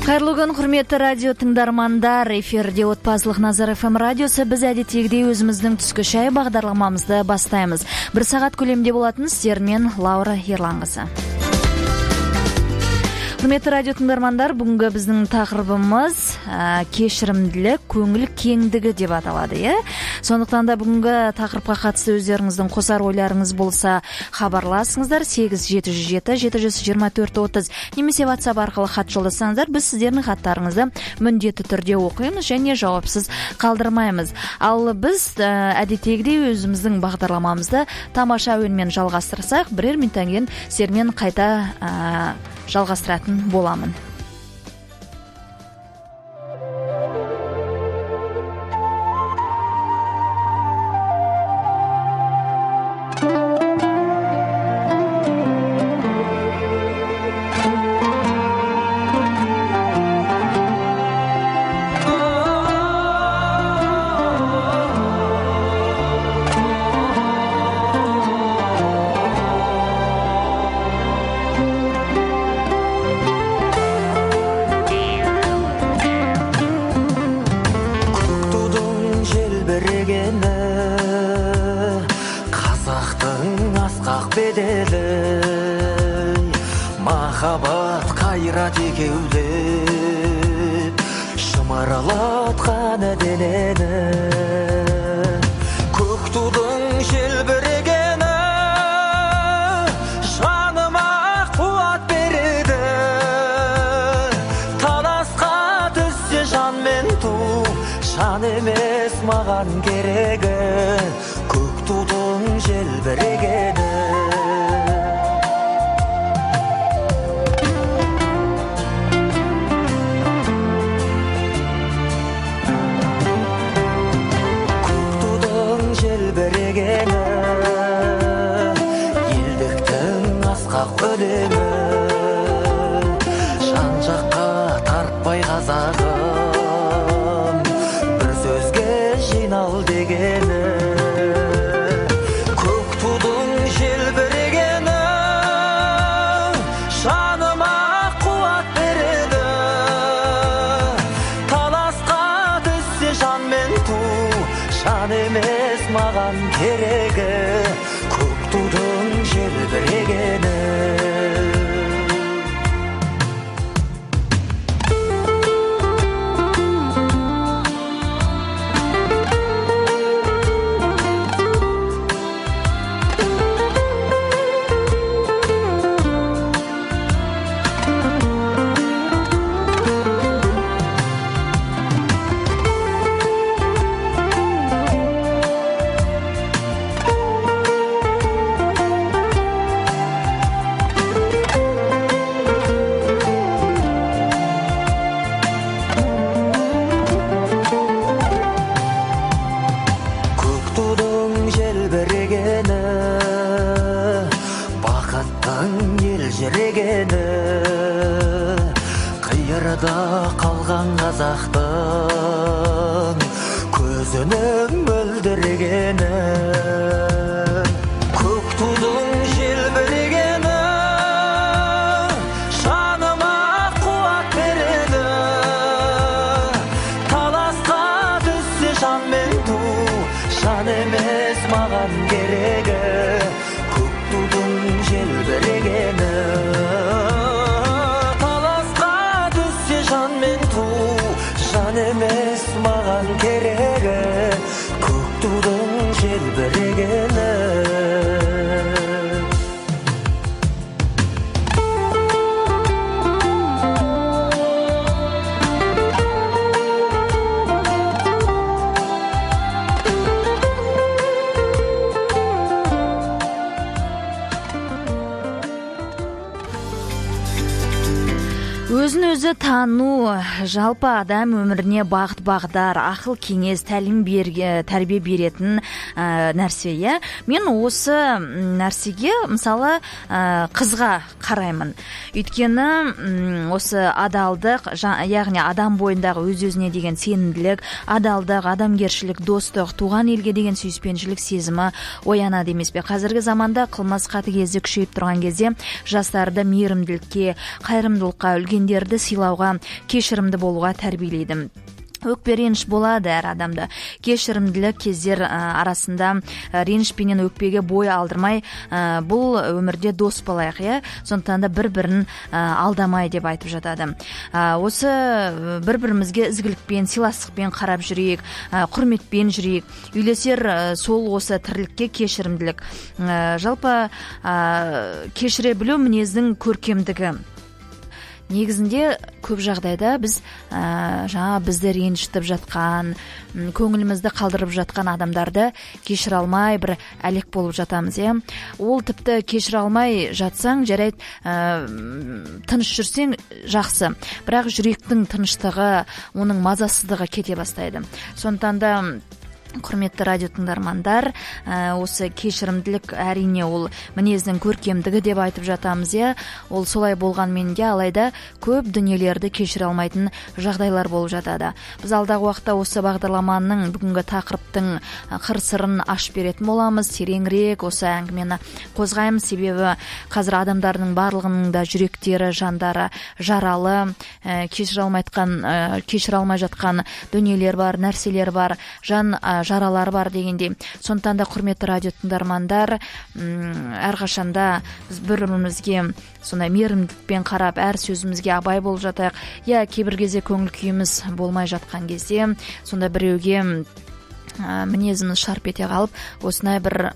Кайырлуу күн, құрметті радио тыңдармандар. Эфирде Отбасылық Назар FM радиосы. Біз әдеттегідей өзіміздің түскі шай бағдарламамызды бастаймыз. 1 сағат көлемде болатын сіздермен Лаура Ерланқызы. Құрметті радио тыңдармандар, бүгінгі біздің тақырыбымыз кешірімділік, көңіл кеңдігі деп аталады, Сондықтан да бүгінгі тақырыпқа қатысты өздеріңіздің қосар ойларыңыз болса, хабарласыңыздар 87-724-30 немесе WhatsApp арқылы хат жолдасаңыздар, біз сіздердің хаттарыңызды міндетті түрде оқимыз және жауапсыз қалдырмаймыз. Ал біз әдеттегідей өзіміздің бағдарламамызды тамаша әуенмен жалғастырсақ, бірер минуттан кейін сіздермен қайта жалғастыратын боламын. Махаббат қайрат екеулеп шымырлатқан денені, көк тудың желбірегені жаныма қуат береді. Таласқа түссе жан мен ту, жан емес маған керегі, көк тудың желбірегені. Елдіктің асқақ өлеңі, жан жаққа тартпай қазағым, бір сөзге жинал дегені. Көк тудың желбірегені жаныма қуат береді. Таласқа түссе жан мен ту, жан емес маған керегі, көк тудың желбірегені. Қиырда қалған қазақтың көзінің мөлдірегені, көк тудың желбірегені жаныма қуат береді. Таласқа түссе жан мен ту, жан емес маған керегі, көк тудың желбірегені. Жан емес маған керегі, көк тудың желбірегені. Өзін өзі тану, жалпы адам өміріне бағыт-бағдар, ақыл кеңес, тәрбие беретін нәрсе. Мен осы нәрсеге, мысалы, қызға қараймын. Өйткені осы адалдық, яғни адам бойындағы өз-өзіне деген сенімділік, адалдық, адамгершілік, достық, туған елге деген сүйіспеншілік сезімі оянады емес пе? Қазіргі заманда қылмыс қатыгездік күшейіп тұрған кезде жастарды мейірімділікке, қайырымдылыққа, үлкен үлкендерді сыйлауға, кешірімді болуға тәрбиелейді. Өкпе реніш болады әр адамда. Кешірімділік кездер арасында ренішпенен өкпеге бой алдырмай, бұл өмірде дос болайық, иә. Сондықтан да бір-бірін алдамай деп айтып жатады. Осы бір-бірімізге ізгілікпен, сыйластықпен қарап жүрейік, құрметпен жүрейік. Үйлесер сол осы тірлікке кешірімділік. Жалпы кешіре білу мінездің көркемдігі. Негізінде көп жағдайда біз жаңа бізді ренжітіп жатқан, көңілімізді қалдырып жатқан адамдарды кешіре алмай бір әлек болып жатамыз, иә. Ол тіпті кешіре алмай жатсаң, жарайды, тыныш жүрсең жақсы. Бірақ жүректің тыныштығы, оның мазасыздығы кете бастайды. Сондықтан да құрметті радио тыңдармандар, осы кешірімділік әрине ол мінездің көркемдігі деп айтып жатамыз, иә. Ол солай болғанмен де алайда көп дүниелерді кешіре алмайтын жағдайлар болып жатады. Біз алдағы уақытта осы бағдарламаның бүгінгі тақырыптың қыр-сырын ашып беретін боламыз, тереңірек осы әңгімені қозғаймыз, себебі қазір адамдардың барлығының да жүректері, жандары жаралы, кешіре алмай жатқан дүниелер бар, нәрселер бар, жан жаралар бар дегендей. Сондықтан да құрметті радио тыңдармандар, әрқашанда біз бір-бірімізге сондай мейірімділікпен қарап, әр сөзімізге абай болып жатайық. Я кейбір кезде көңіл күйіміз болмай жатқан кезде, сонда біреуге мінезіміз шарп ете қалып, осындай бір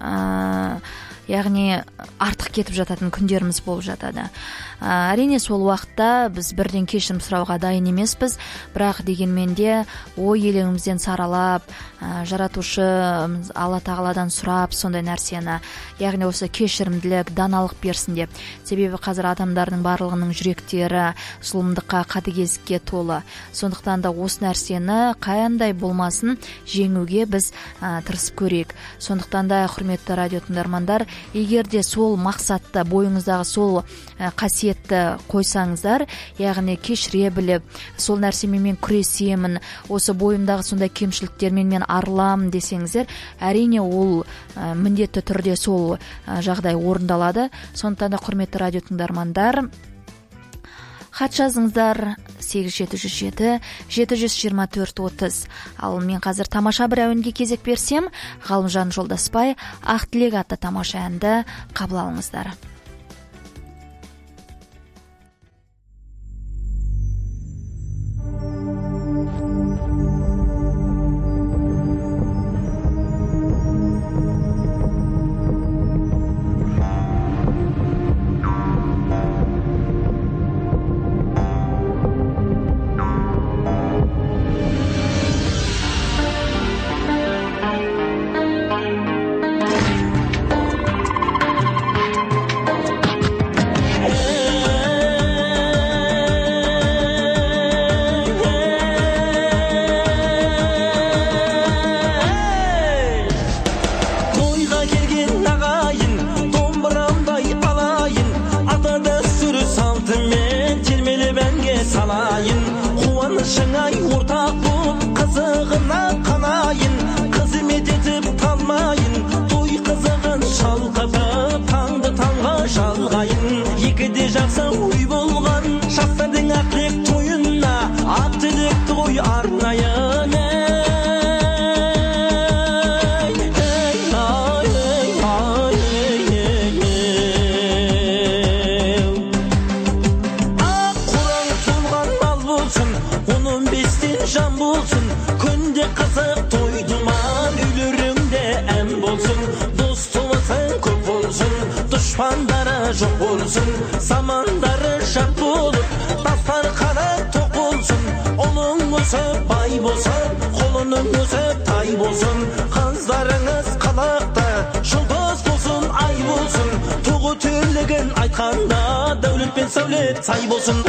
яғни артық кетіп жататын күндеріміз болып жатады. Әрине сол уақытта біз бірден кешірім сұрауға дайын емеспіз, бірақ дегенмен де ой елегімізден саралап, жаратушы Алла тағаладан сұрап сондай нәрсені, яғни осы кешірімділік, даналық берсін деп. Себебі қазір адамдардың барлығының жүректері зұлымдыққа, қатыгездікке толы. Сондықтан да осы нәрсені қандай болмасын жеңуге біз тырысып көрейік. Сондықтан да құрметті радио тыңдармандар, егер де сол мақсатты, бойыңыздағы сол қасиетті қойсаңыздар, яғни кешіре біліп, сол нәрсемен мен күресемін, осы бойымдағы сондай кемшіліктермен мен арыламын десеңіздер, әрине ол міндетті түрде сол жағдай орындалады. Сондықтан да құрметті радио тыңдармандар, хат жазыңыздар 8707-724-30. Ал мен қазір тамаша бір әуенге кезек берсем, Ғалымжан Жолдаспай Ақ тілек атты тамаша әнді қабыл алыңыздар. Düşmanları жоқ болсын, самандары жат болып, тастар қанат тоқ болсын, оның өсіп бай болсын, қолының өсіп тай болсын, қыздарыңыз қалақта жұлдыз болсын, ай болсын, туғы түрлігін айтқанда дәулет пен сәулет сай болсын.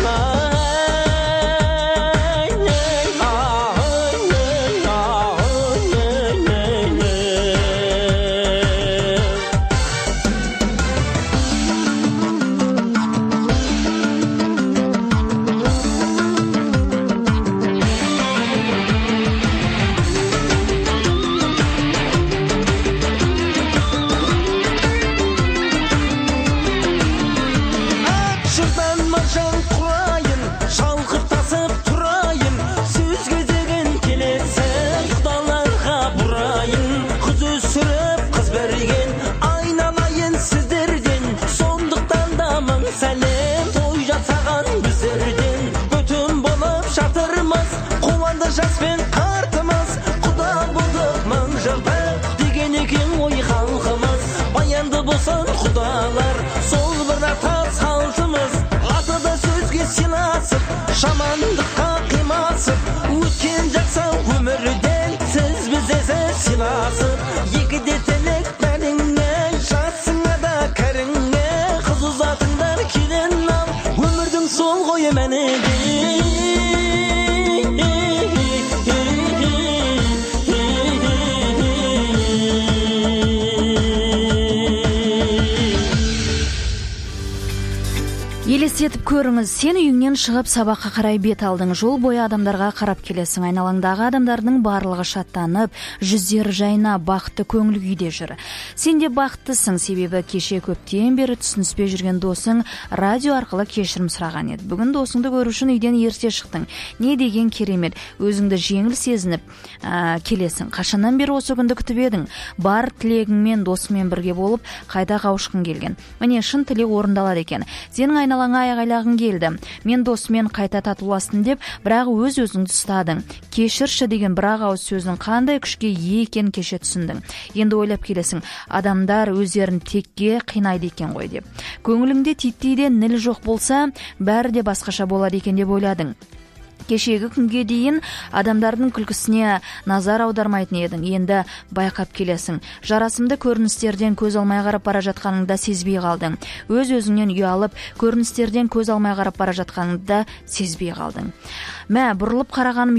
Елестетіп көріңіз, сен үйіңнен шығып сабаққа қарай бет алдың, жол бойы адамдарға қарап келесің, айналаңдағы адамдардың барлығы шаттанып, жүздері жайна, бақытты көңіл күйде жүр. Сен де бақыттысың, себебі кеше көптен бері түсініспей жүрген досың радио арқылы кешірім сұраған еді. Бүгін досыңды көру үшін үйден ерте шықтың. Не деген керемет, өзіңді жеңіл сезініп келесің. Қашаннан бері осы күнді күтіп едің? Бар тілегіңмен досыңмен бірге болып, қайта қауышқың келген. Міне шын тілек орындалады екен. Сенің айналаңа айғайлағың келді. Мен досымен қайта татуластым деп, бірақ өз-өзіңді ұстадың. Кешірші деген бірақ ауыз сөздің қандай күшке ие екенін кеше түсіндің. Енді ойлап келесің, адамдар өздерін текке қинайды екен ғой деп. Көңіліңде титтейде ніл жоқ болса, бәрі де басқаша болады екен деп ойладың. Кешегі күнге дейін адамдардың күлкісіне назар аудармайтын едің, енді байқап келесің. Жарасымды көріністерден көз алмай қарап бара жатқаныңда сезбей қалдың. Өз-өзіңнен ұялып, көріністерден көз алмай қарап бара жатқаныңда сезбей қалдың. Мә, бұрылып қарағаным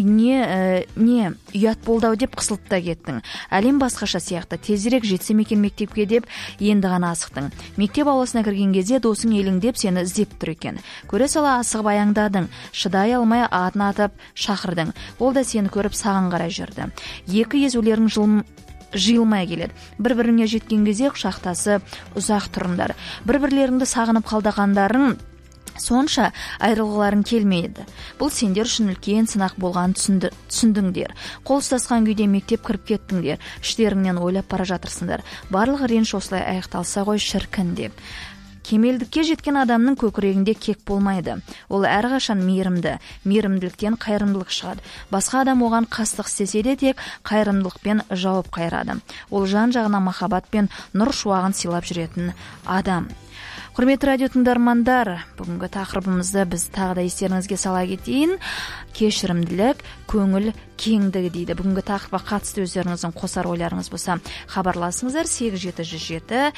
не ұят болды ау деп қысылып та кеттің. Әлем басқаша сияқты, тезірек жетсем екен мектепке деп енді ғана асықтың. Мектеп ауласына кірген кезде досың елеңдеп сені іздеп тұр екен. Көре сала асығып аяңдадың, шыдай алмай атын атып шақырдың. Ол да сені көріп саған қарай жүрді. Екі езулерің жиылмай келеді. Бір-біріңе жеткен кезде құшақтасып ұзақ тұрыңдар. Бір-бірлеріңді сағынып қалдағандарың сонша айрылғыларың келмейді. Бұл сендер үшін үлкен сынақ болған түсіндіңдер. Қол ұстасқан күйде мектеп кіріп кеттіңдер. Іштеріңнен ойлап бара жатырсыңдар. Барлық реніш осылай аяқталса ғой шіркін деп. Кемелдікке жеткен адамның көкірегінде кек болмайды. Ол әрқашан мейірімді. Мейірімділіктен қайырымдылық шығады. Басқа адам оған қастық істесе де тек қайырымдылықпен жауап қайырады. Ол жан-жағына махаббат пен нұр шуағын сыйлап жүретін адам. Құрметті радио тыңдармандар, бүгінгі тақырыбымызды біз тағы да естеріңізге сала кетейін. Кешірімділік, көңіл кеңдігі дейді. Бүгінгі тақырыпқа қатысты өздеріңіздің қосар ойларыңыз болса, хабарласыңыздар 8707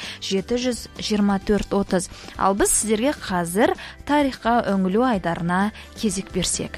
724 30. Ал біз сіздерге қазір тарихқа үңілу айдарына кезек берсек.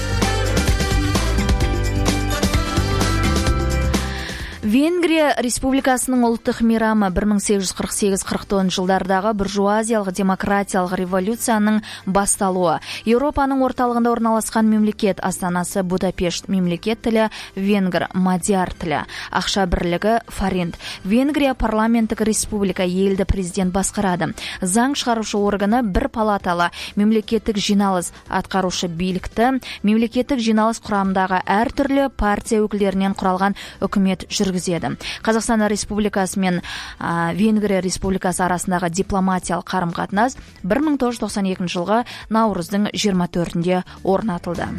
Венгрия республикасының ұлттық мейрамы 1848-49 жылдардағы буржуазиялық демократиялық революцияның басталуы. Еуропаның орталығында орналасқан мемлекет, астанасы Будапешт, мемлекет тілі венгр, мадияр тілі, ақша бірлігі форинт. Венгрия парламенттік республика, елді президент басқарады. Заң шығарушы органы бір палаталы, мемлекеттік жиналыс атқарушы билікті, мемлекеттік жиналыс құрамындағы әртүрлі партия өкілдерінен құралған үкімет жүргізеді. Қазақстан Республикасы мен Венгрия Республикасы арасындағы дипломатиялық қарым-қатынас 1992 жылғы наурыздың 24-інде орнатылды.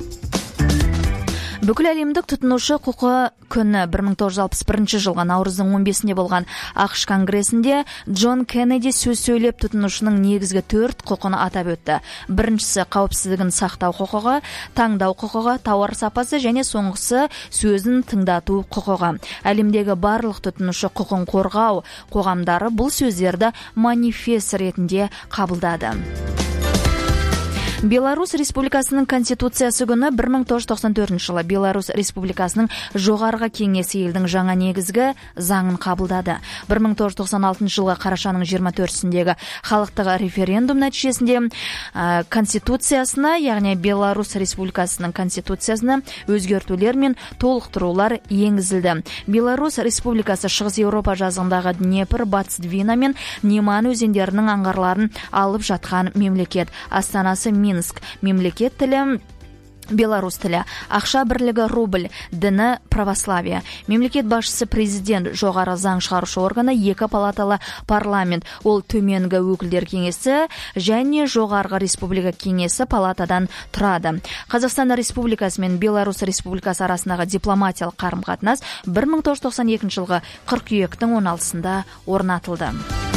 Бүкіл әлемдік тұтынушы құқы күні 1961 жылғы наурыздың 15-інде болған ақш конгресінде Джон Кеннеди сөз сөйлеп тұтынушының негізгі 4 құқын атап өтті. Біріншісі қауіпсіздігін сақтау құқығы, таңдау құқығы, тауар сапасы және соңғысы сөзін тыңдату құқығы. Әлемдегі барлық тұтынушы құқын қорғау қоғамдары бұл сөздерді манифест ретінде қабылдады. Беларусь Республикасының Конституциясы күні 1994 жылы Беларусь Республикасының жоғарғы кеңесі елдің жаңа негізгі заңын қабылдады. 1996 жылғы қарашаның 24-сіндегі халықтық референдум нәтижесінде Конституциясына, яғни Беларусь Республикасының Конституциясына өзгертулер мен толықтырулар енгізілді. Беларусь Республикасы Шығыс Еуропа жазығындағы Днепр, Батыс Двина мен Неман өзендерінің аңғарларын алып жатқан мемлекет. Астанасы Минск, мемлекет тілі Беларусь тілі, ақша бірлігі рубль, діні православие. Мемлекет басшысы президент, жоғары заң шығарушы органы, 2 палаталы парламент, ол төменгі өкілдер кеңесі және жоғарғы республика кеңесі палатадан тұрады. Қазақстан Республикасы мен Беларусь Республикасы арасындағы дипломатиялық қарым-қатынас 1992 жылғы қыркүйектің 16-сында орнатылды.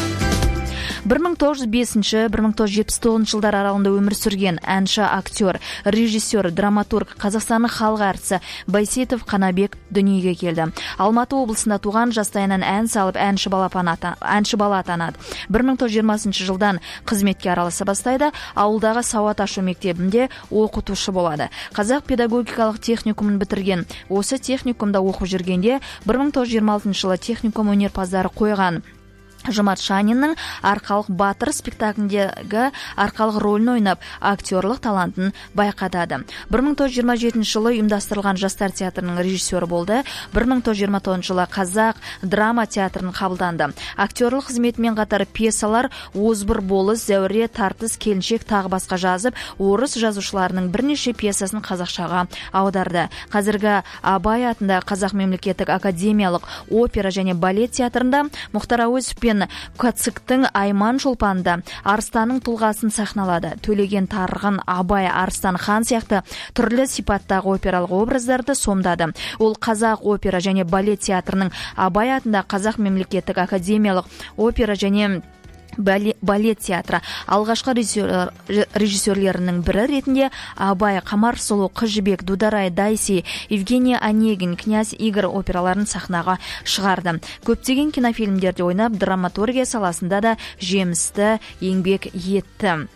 1905-1979 жылдар аралығында өмір сүрген әнші, актер, режиссер, драматург, Қазақстанның халық әртісі Байсейітов Қанабек дүниеге келді. Алматы облысында туған, жастайынан ән салып, әнші бала атанады. 1920 жылдан қызметке араласа бастайды, ауылдағы сауат ашу мектебінде оқытушы болады. Қазақ педагогикалық техникумын бітірген. Осы техникумда оқып жүргенде 1926 жылы техникум өнерпаздары қойған Жұмат Шанинның «Арқалық батыр» спектакліндегі арқалық рөлін ойнап, актерлық талантын байқатады. 1927 жылы ұйымдастырылған Жастар театрының режиссері болды. 1929 жылы Қазақ драма театрының қабылданды. Актерлық қызметімен қатар пьесалар «Озбыр болыс», «Зәуре», «Тартыс», «Келіншек» тағы басқа жазып, орыс жазушыларының бірнеше пьесасын қазақшаға аударды. Қазіргі Абай атында Қазақ мемлекеттік академиялық опера және балет театрында Мұхтар Әуезов пен Кацықтың Айман шолпанында Арыстанның тұлғасын сахналады. Төлеген Тарғын, Абай, Арыстан хан сияқты түрлі сипаттағы опералық образдарды сомдады. Ол Қазақ опера және балет театрының Абай атында Қазақ мемлекеттік академиялық опера және балет театры алғашқы режиссерлерінің бірі ретінде Абай, Қамар сұлу, Қыз жібек, Дударай, Дайси, Евгений Онегин, Князь Игорь операларын сахнаға шығарды. Көптеген кинофильмдерде ойнап, драматургия саласында да жемісті еңбек етті.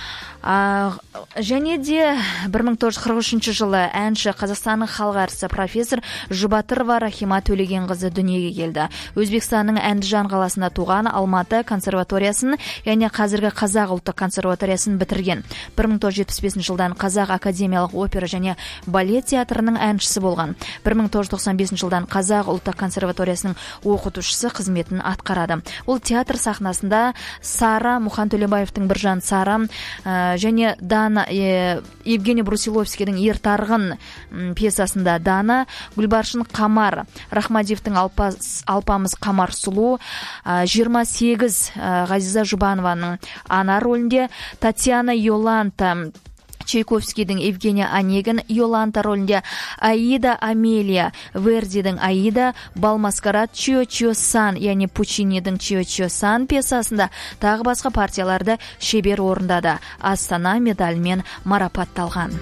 Және де 1943 жылы әнші Қазақстанның халық әртісі профессор Жұбатырова Рахима Төлегенқызы дүниеге келді. Өзбекстанның Әндіжан қаласында туған, Алматы консерваториясын, яғни қазіргі Қазақ ұлттық консерваториясын бітірген. 1975 жылдан Қазақ академиялық опера және балет театрының әншісі болған. 1995 жылдан Қазақ ұлттық консерваториясының оқытушысы қызметін атқарады. Ол театр сахнасында Сара, Мұхан Төлебаевтың Біржан Сара және Дана, Евгений Брусиловскийдің Ертарғын пьесасында Дана, Гүлбаршын Қамар, Рахмадиевтің Алпамыз Қамар сұлу, 28 Ғазиза Жұбанованың ана рөлінде, Татьяна Йоланта, Чайковскийдің Евгений Онегин Йоланта рөлінде, Аида Амелия, Вердидің Аида, Балмаскарад Чио-Чио-сан, яғни Пучинидің Чио-Чио-сан пьесасында тағы басқа партияларды шебер орындады. Астана медалімен марапатталған.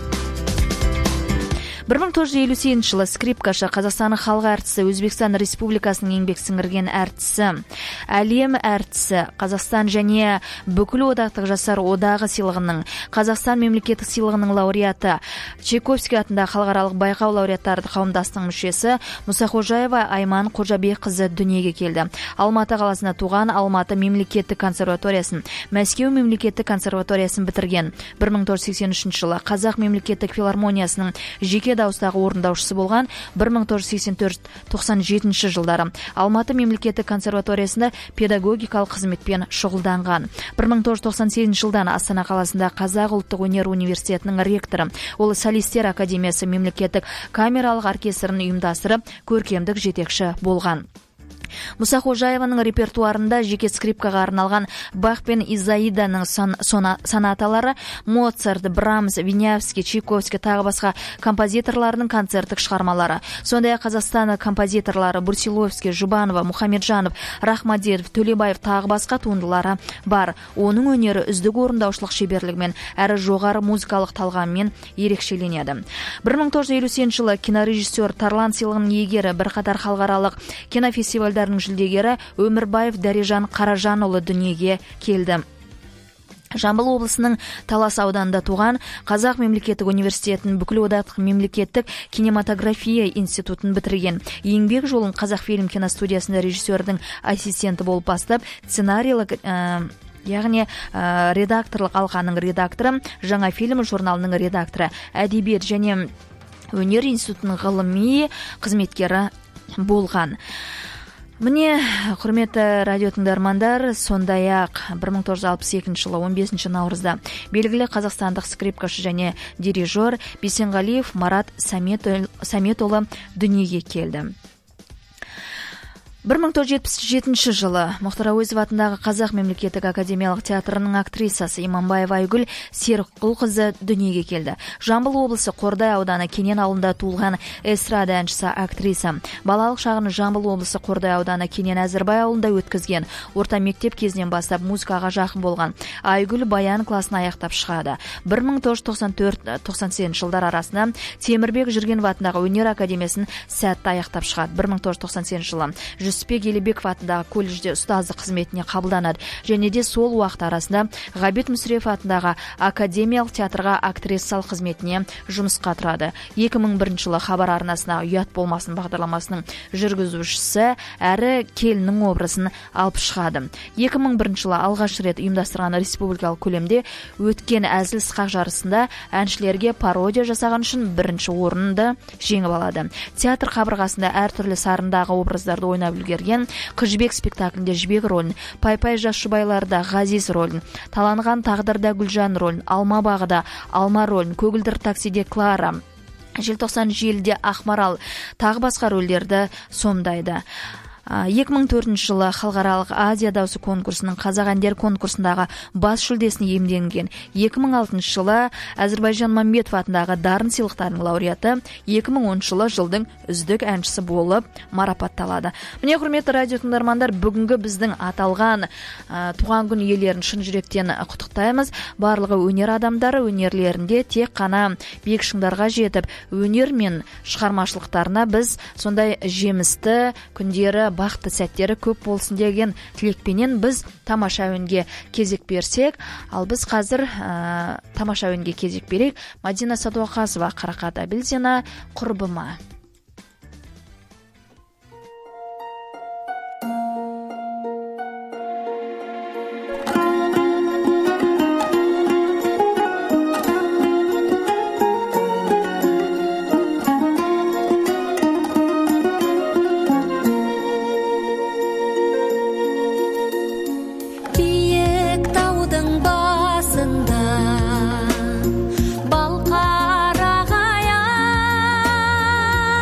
1957 жылы скрипкашы, Қазақстанның халық әртісі, Өзбекстан Республикасының еңбек сіңірген әртісі, әлем әртісі, Қазақстан және бүкіл одақтық жастар одағы сыйлығының, Қазақстан мемлекеттік сыйлығының лауреаты, Чайковский атында халықаралық байқау лауреаттары қауымдастығының мүшесі Мұсақожаева Айман Қожабекқызы дүниеге келді. Алматы қаласында туған, Алматы мемлекеттік консерваториясын, Мәскеу мемлекеттік консерваториясын бітірген. 1983 жылы Қазақ мемлекеттік филармониясының жеке дауыстағы орындаушысы болған. 1984-97 жылдары Алматы мемлекеттік консерваториясында педагогикалық қызметпен шұғылданған. 1997 жылдан Астана қаласында Қазақ ұлттық өнер университетінің ректоры. Ол солистер академиясы мемлекеттік камералық оркестрін ұйымдастырып, көркемдік жетекші болған. Мұсақожаеваның репертуарында жеке скрипкаға арналған Бах пен Изаиданың сонаталары, Моцарт, Брамс, Винявский, Чайковский тағы басқа композиторларының концерттік шығармалары. Сондай-ақ Қазақстан композиторлары Брусиловский, Жұбанова, Мұхамеджанов, Рахмадиев, Төлебаев тағы басқа туындылары бар. Оның өнері үздік орындаушылық шеберлігімен әрі жоғары музыкалық талғаммен ерекшеленеді. 1957 жылы кинорежиссер, Тарлан сыйлығының иегері, бірқатар халықаралық кинофестивальдердің жүлдегері Өмірбаев Дәрежан Қаражанұлы дүниеге келді. Жамбыл облысының Талас ауданында туған, Қазақ мемлекеттік университетінің бүкіл одақтық мемлекеттік кинематография институтын бітірген. Еңбек жолын Қазақфильм киностудиясында режиссердің ассистенті болып бастап, сценарийлік яғни редакторлық алқаның редакторы, жаңа фильм журналының редакторы, әдебиет және өнер институтының ғылыми қызметкері болған. Міне, құрметті радио тыңдармандар, сондай-ақ 1962 жылы 15 наурызда белгілі қазақстандық скрипкашы және дирижер Бейсенғалиев Марат Саметұлы дүниеге келді. 1977 жылы Мұхтар Әуезов атындағы Қазақ мемлекеттік академиялық театрының актрисасы Иманбаева Айгүл Серікқұлқызы дүниеге келді. Жамбыл облысы Қордай ауданы Кенен ауылында туылған эстрада әншісі, актриса. Балалық шағын Жамбыл облысы Қордай ауданы Кенен Әзірбай ауылында өткізген. Орта мектеп кезінен бастап музыкаға жақын болған. Айгүл баян класын аяқтап шығады. 1994-98 жылдар арасында Темірбек Жүргенов атындағы өнер академиясын сәтті аяқтап шығады. 1998 жылы жүсіпбек елебеков атындағы колледжде ұстаздық қызметіне қабылданады. Және де сол уақыт арасында Ғабит Мүсірепов атындағы академиялық театрға актрисалық қызметіне жұмысқа тұрады. 2001 жылы хабар арнасына «Ұят болмасын» бағдарламасының жүргізушісі әрі келіннің образын алып шығады. 2001 жылы алғаш рет ұйымдастырған республикалық көлемде өткен әзіл сықақ жарысында әншілерге пародия жасаған үшін бірінші орынды жеңіп алады. Театр қабырғасында әртүрлі сарындағы образдарды ойнап үлгерген. Қыз жібек спектаклінде жібек рөлін, Пай-пай жас жұбайларда Ғазиз рөлін, Таланған тағдырда Гүлжан рөлін, Алма бағыда Алма рөлін, Көгілдір таксиде Клара, Желтоқсан желіде Ақмарал тағы басқа рөлдерді сомдайды. 2004 жылы халықаралық Азия дауысы конкурсының қазақ әндер конкурсындағы бас жүлдесін иемденген. 2006 жылы Әзірбайжан Мамбетов атындағы дарын сыйлықтарының лауреаты, 2010 жылы жылдың үздік әншісі болып марапатталады. Міне, құрметті радио тыңдармандар, бүгінгі біздің аталған туған күн иелерін шын жүректен құттықтаймыз. Барлығы өнер адамдары өнерлерінде тек қана биік шыңдарға жетіп, өнер мен шығармашылықтарына біз сондай жемісті күндері, бақытты сәттері көп болсын деген тілекпенен біз тамаша әуенге кезек берсек, ал біз қазір тамаша әуенге кезек берейік. Мадина Садуақасова, Қарақат Абилзина, Құрбыма. Балқарағай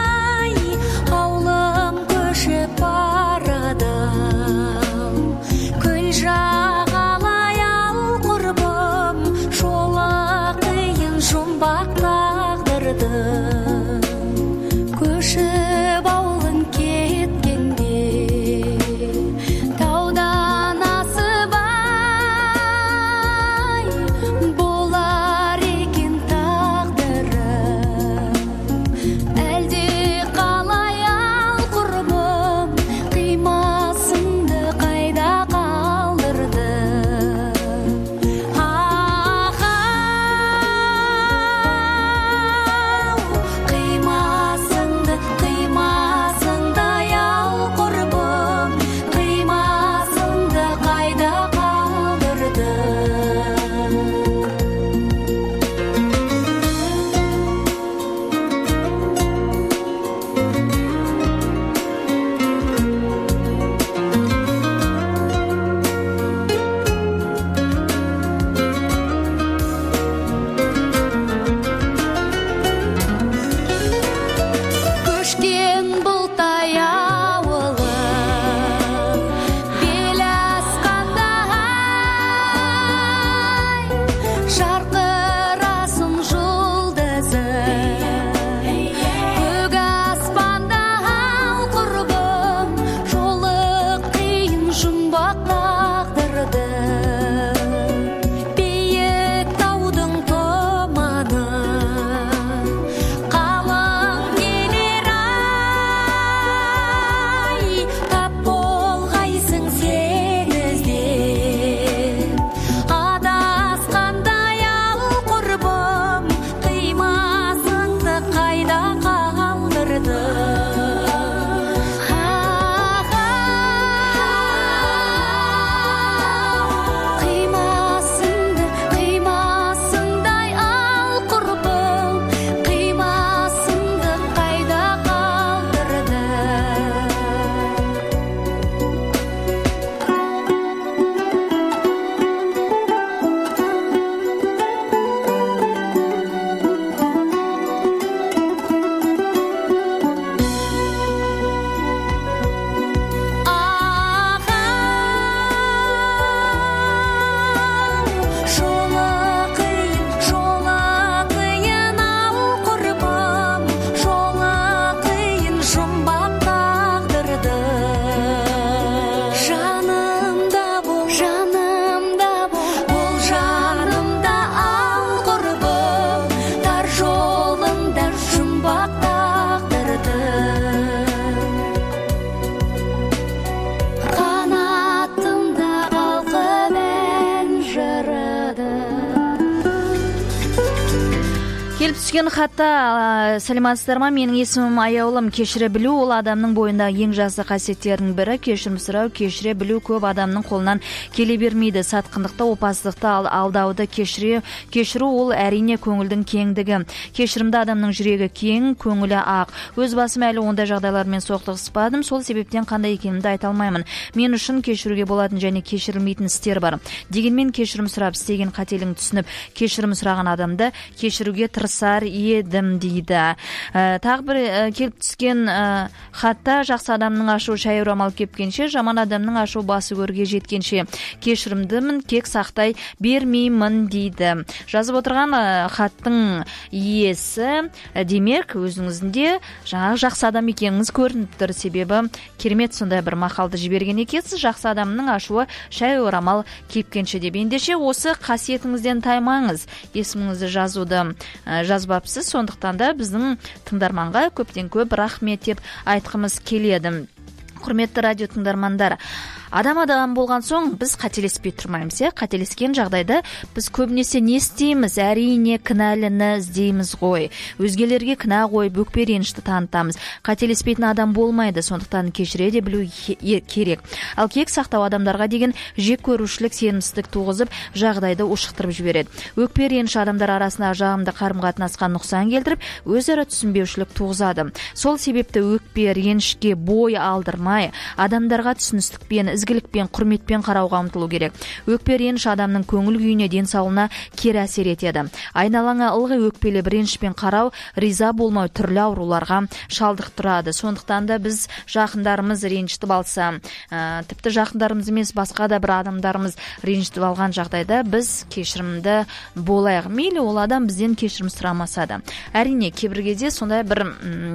Келіп түскен хатта: саламатсыздар ма? Менің есімім Аяулым. Кешіре білу ол адамның бойындағы ең жақсы қасиеттердің бірі. Кешірім сұрау, кешіре білу көп адамның қолынан келе бермейді. Сатқындықты, опасыздықты, алдауды кешіру ол әрине көңілдің кеңдігі. Кешірімді адамның жүрегі кең, көңілі ақ. Өз басым әлі ондай жағдайлармен соқтығыспадым. Сол себептен қандай екенімді айта алмаймын. Мен үшін кешіруге болатын және кешірілмейтін істер бар. Дегенмен кешірім сұрап істеген қателігін түсініп, кешірім сұраған адамды кешіруге тырысар едім дейді. Тағы бір келіп түскен хатта: жақсы адамның ашу шай орамал кепкенше, жаман адамның ашу басы көрге жеткенше. Кешірімдімін, кек сақтай бермеймін дейді. Жазып отырған хаттың иесі демек өзіңізде жаңағы жақсы адам екеніңіз көрініп тұр. Себебі керемет сондай бір мақалды жіберген екенсіз: жақсы адамның ашуы шай орамал кепкенше деп. Ендеше осы қасиетіңізден таймаңыз. Есіміңізді жазбапсыз, сондықтан да біздің тыңдарманға көптен көп рахмет деп айтқымыз келеді. Құрметті радио тыңдармандар, адам болған соң біз қателеспей тұрмаймыз. Қателескен жағдайда біз көбінесе не істейміз? Әрине кінәліні іздейміз ғой. Өзгелерге кінә қойып, өкпе ренішті танытамыз. Қателеспейтін адам болмайды, сондықтан кешіре де білу керек. Ал кек сақтау адамдарға деген жек көрушілік, сенімсіздік туғызып, жағдайды ушықтырып жібереді. Өкпе реніш адамдар арасында жағымды қарым-қатынасқа нұқсан келтіріп, өзара түсінбеушілік туғызады. Сол себепті өкпе ренішке бой алдырмай, адамдарға түсіністікпен, ізгілікпен, құрметпен қарауға ұмтылу керек. Өкпе реніш адамның көңіл күйіне, денсаулығына кері әсер етеді. Айналаңа ылғи өкпелеп ренішпен қарау, риза болмау түрлі ауруларға шалдықтырады. Сондықтан да біз жақындарымыз ренішті алса, тіпті жақындарымыз емес, басқа да бір адамдарымыз ренішті алған жағдайда біз кешірімді болайық. Мейлі ол адам бізден кешірім сұрамаса да. Әрине кейбір кезде сондай бір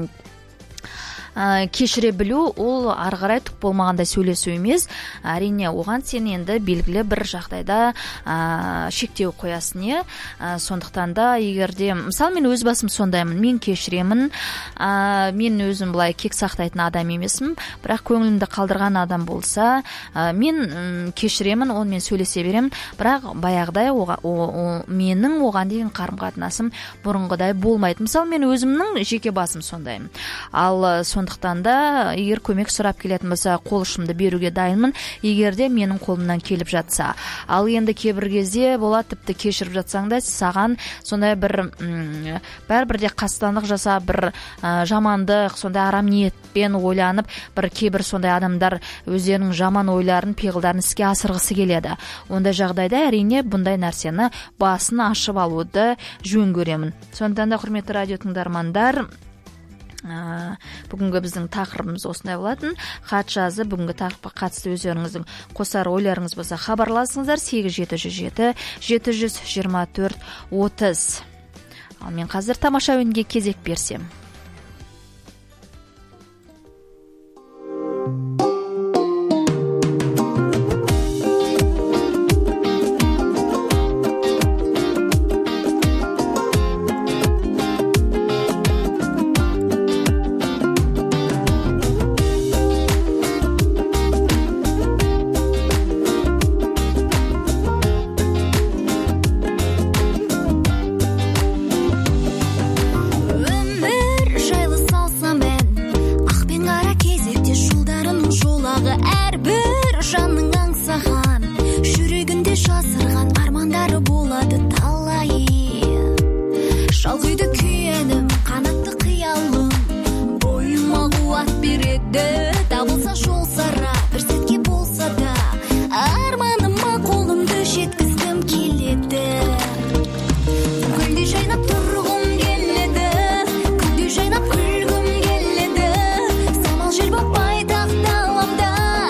кешіре білу ол ары қарай түк болмағанда сөйлесу емес. Әрине оған сен енді белгілі бір жағдайда шектеу қоясың. Сондықтан да егерде, мысалы мен өз басым сондаймын, мен кешіремін, мен өзім былай кек сақтайтын адам емесім, бірақ көңілімді қалдырған адам болса, мен кешіремін, онымен сөйлесе беремін, бірақ баяғыдай менің оған деген қарым-қатынасым бұрынғыдай болмайды. Мысалы мен өзімнің жеке басым сондаймын. Ал сондықтан да егер көмек сұрап келетін болса, қол ұшымды беруге дайынмын, егерде менің қолымнан келіп жатса. Ал енді кейбір кезде болады, тіпті кешіріп жатсаң да саған сондай бір бәрібірде қастандық жасап, бір жамандық, сондай арам ниетпен ойланып, бір кейбір сондай адамдар өздерінің жаман ойларын, пиғылдарын іске асырғысы келеді. Ондай жағдайда әрине бұндай нәрсені басын ашып алуды жөн көремін. Сондықтан да құрметті радио тыңдармандар, бүгінгі біздің тақырыбымыз осындай болатын. Хат жазып, бүгінгі тақырыпқа қатысты өздеріңіздің қосар ойларыңыз болса хабарласыңыздар. 8777-724-30. Ал мен қазір тамаша өнге кезек берсем.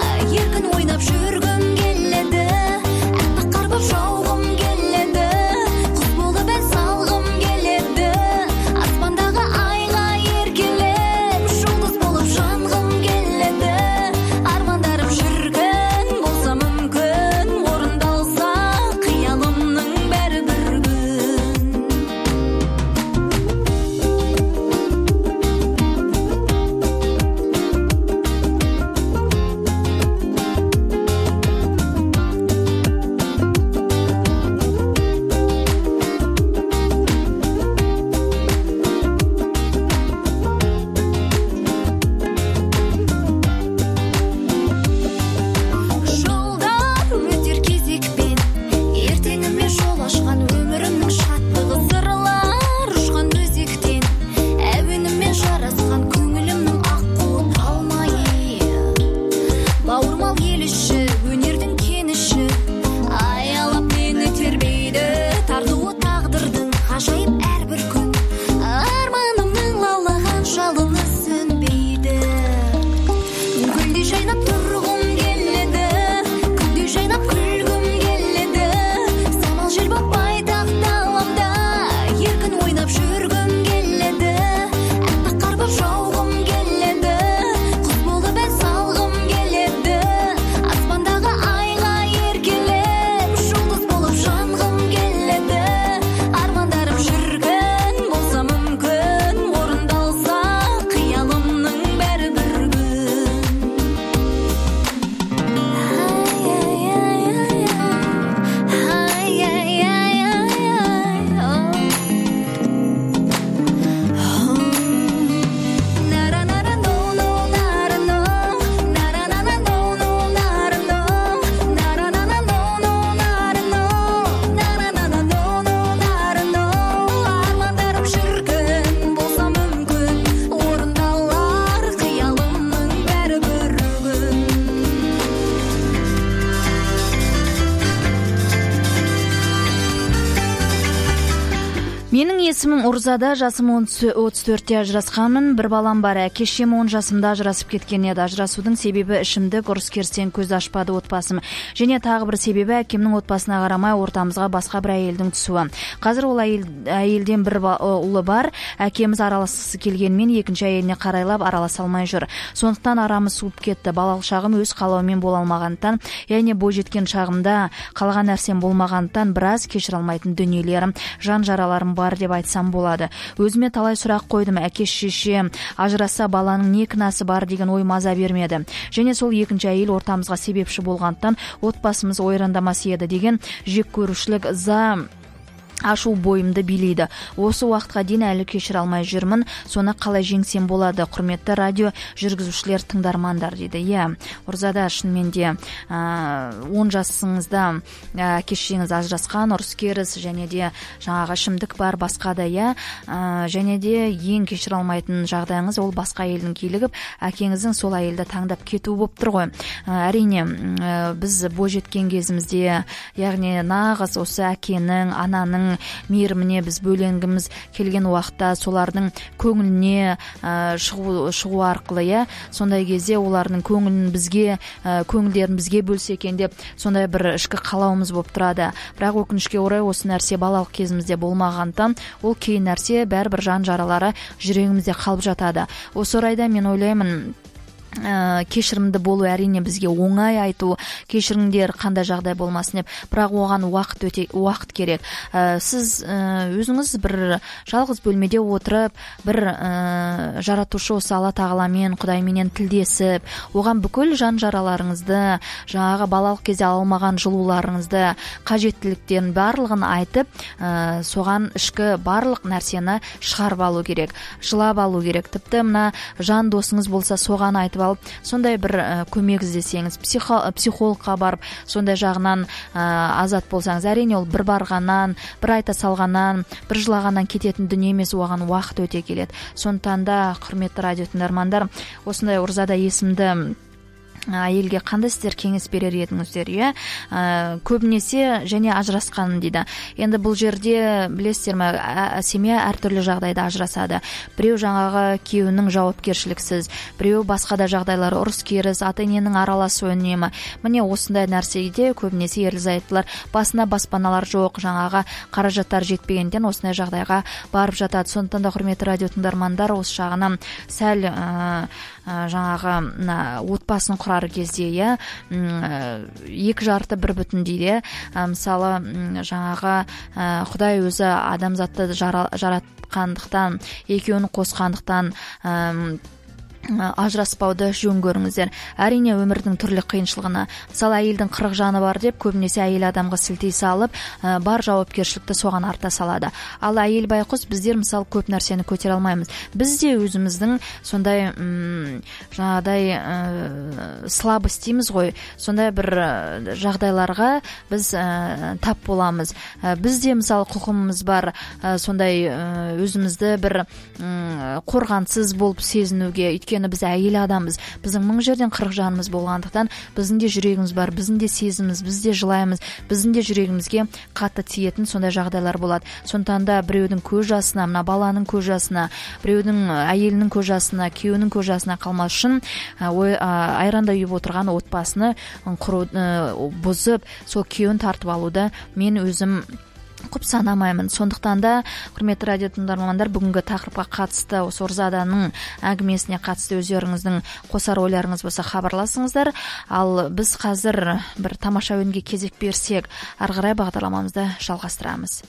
Жүргім келеді, әппақ қар боп жауғым келеді. Менің есімім Урзада, жасым 34-те ажырасқанмын. Bir балам бар. Әке-шешем 10 жасымда ажырасып кеткен еді. Ажырасудың себебі ішімдік, ұрыс-керістен көз ашпады отбасым. Және тағы бір себебі әкемнің отбасына қарамай ортамызға басқа бір әйелдің түсуі. Қазір ол әйелден бір ұлы бар. Әкеміз араласқысы келгенмен екінші әйеліне қарайлап араласа алмай жүр. Сондықтан арамыз суып кетті. Балалық шағым өз қалауымен бола алмағандықтан, яғни бойжеткен шағымда қалаған нәрсем болмағандықтан біраз кешіре алмайтын дүниелерім, жан жараларым бар деп айтсам болады. Өзіме талай сұрақ қойдым. Әке-шеше ажыраса баланың не кінәсі бар деген ой маза бермеді. Және сол екінші әйел ортамызға себепші болғандықтан отбасымыз ойрандамас еді деген жек көрушілік ашу бойымды билейді. Осы уақытқа дейін әлі кешіре алмай жүрмін. Соны қалай жеңсем болады? Құрметті радио жүргізушілер, тыңдармандар дейді. Иә, Урзада, шынымен де 10 жасыңызда әке-шешеңіз ажырасқан, ұрыс-керіс және де жаңағы ішімдік бар, басқа да, иә. Және де ең кешіре алмайтын жағдайыңыз ол басқа әйелдің килігіп, әкеңіздің сол әйелді таңдап кетуі болып тұр ғой. Әрине, біз бойжеткен кезімізде, яғни нағыз осы әкенің, ананың мейіріміне біз бөленгіміз келген уақытта солардың көңіліне шығу арқылы, иә, сондай кезде олардың көңілдерін бізге бөлсе екен деп сондай бір ішкі қалауымыз болып тұрады. Бірақ өкінішке орай осы нәрсе балалық кезімізде болмағандықтан ол кейін нәрсе бәрібір жан жаралары жүрегімізде қалып жатады. Осы орайда мен ойлаймын, кешірімді болу әрине бізге оңай айту, кешіріңдер қандай жағдай болмасын деп, бірақ оған уақыт керек. Сіз өзіңіз бір жалғыз бөлмеде отырып, бір жаратушы осы Алла тағаламен, Құдайменен тілдесіп, оған бүкіл жан жараларыңызды, жаңағы балалық кезде алмаған жылуларыңызды, қажеттіліктерін барлығын айтып, соған ішкі барлық нәрсені шығарып алу керек, жылап алу керек. Тіпті мына жан досыңыз болса соған айтып алып, сондай бір көмек іздесеңіз, психологқа барып, сондай жағынан азат болсаңыз, әрине ол бір барғаннан, бір айта салғаннан, бір жылағаннан кететін дүние емес, оған уақыт өте келеді. Сондықтан да, құрметті радио тыңдармандар, осындай Урзада есімді әйелге қандай сіздер кеңес берер едіңіздер, иә? Көбінесе және ажырасқан дейді. Енді бұл жерде білесіздер ме, семья әртүрлі жағдайда ажырасады. Біреу жаңағы күйеуінің жауапкершіліксіз, біреу басқа да жағдайлар, ұрыс-керіс, ата-ененің араласуы үнемі. Міне осындай нәрседе көбінесе ерлі-зайыптылар басына баспаналар жоқ, жаңағы қаражаттар жетпегенден осындай жағдайға барып жатады. Сондықтан да, құрметті радио тыңдармандар, осы жағынан сәл жаңағы отбасын құрар кезде, иә, екі жарты бір бүтін дейді. Мысалы, жаңағы Құдай өзі адамзатты жаратқандықтан, екеуін қосқандықтан ажыраспауды жөн көріңіздер. Әрине өмірдің түрлі қиыншылығына, мысалы әйелдің 40 жаны бар деп көбінесе әйел адамға сілтей салып, бар жауапкершілікті соған арта салады. Ал әйел байқұс, біздер мысалы көп нәрсені көтере алмаймыз. Біз де өзіміздің сондай жаңағыдай слабость дейміз ғой, сондай бір жағдайларға біз тап боламыз. Бізде мысалы құқымыз бар, сондай өзімізді бір қорғансыз болып сезінуге. Өйткені біз әйел адамбыз, біздің 1000 жерден 40 жанымыз болғандықтан біздің де жүрегіміз бар, біздің де сезіміз, біз де жылаймыз, біздің де жүрегімізге қатты тиетін сондай жағдайлар болады. Сондықтан да біреудің көз жасына, мына баланың көз жасына, біреудің әйелінің көз жасына, күйеуінің көз жасына қалмас үшін айранда үйіп отырған отбасыны бұзып, сол күйеуін тартып алуды мен өзім құп санамаймын. Сондықтан да, құрметті радио тыңдармандар, бүгінгі тақырыпқа қатысты, осы Урзаданың әңгімесіне қатысты өздеріңіздің қосар ойларыңыз болса хабарласыңыздар. Ал біз қазір бір тамаша өнге кезек берсек, ары қарай бағдарламамызды жалғастырамыз.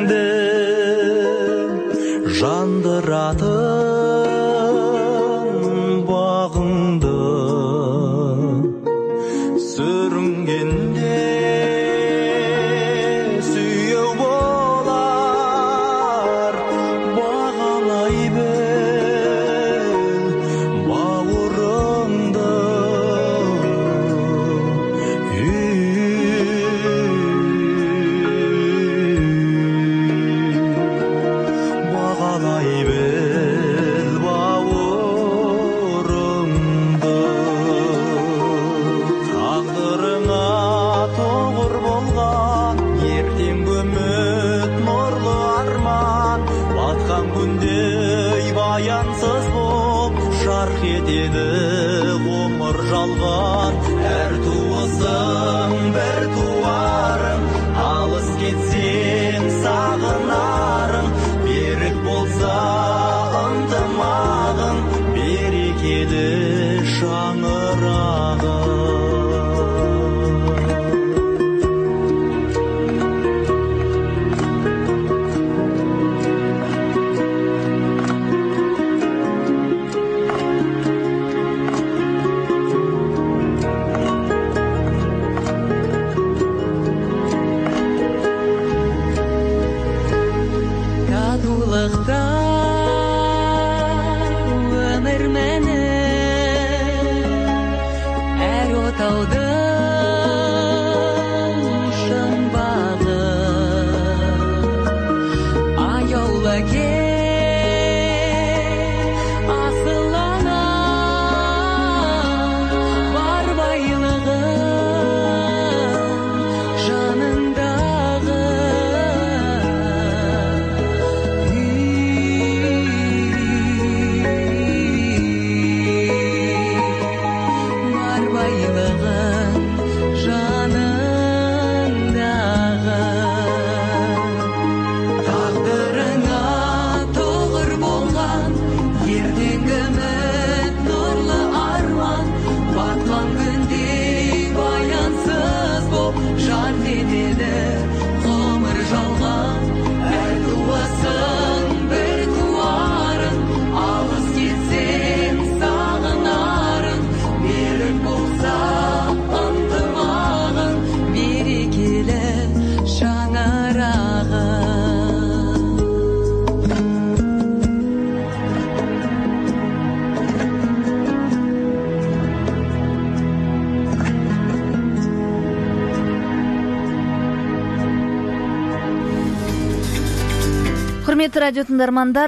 Жандыратын жарқ етеді ғұмыр жалған. Әр туысың бір туарың, алыс кетсең сағынарың. Берік болса ынтымағың, берекелі шаңырағың. Өмір мәні әр отаудың шыңбағы, аяулы кел асыл ана, бар байлығың жаныңдағы. Құрметті радио тыңдармандар,